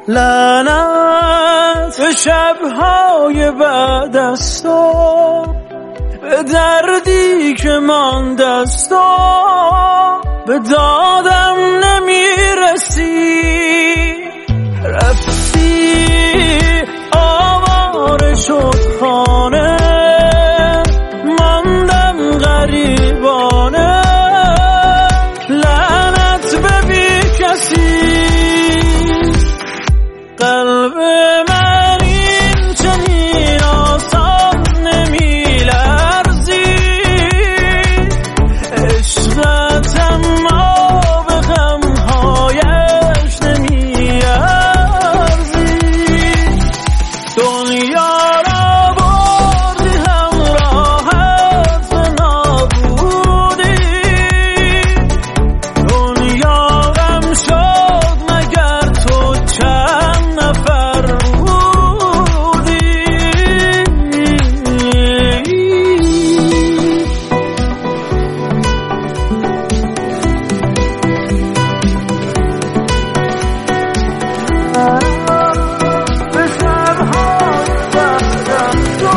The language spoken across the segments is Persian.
لعنت به شب‌های بعد از تو، به دردی که مانده از تو، به دادم نمیرسی. رفتی آواره شد خانه، ماندم غریبانه. لعنت به بی کسی، قلب من این چنین آسان نمیلرزی. عشقت اما به غمهایش نمیارزی. دنیا را بردی همراهت به نابودی. دنیا غم شد مگر تو چند نفر بودی. به شب‌های بعد از تو،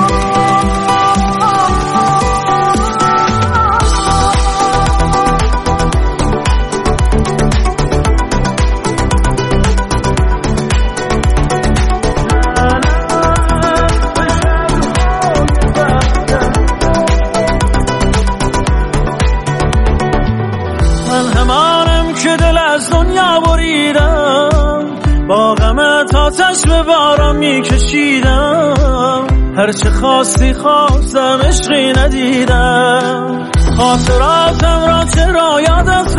من همانم که دل از دنیا بریدم، با غمت آتش به باران میکشیدم. هرچه خواستی خواستم، عشقی ندیدم. خاطراتم را چرا یادت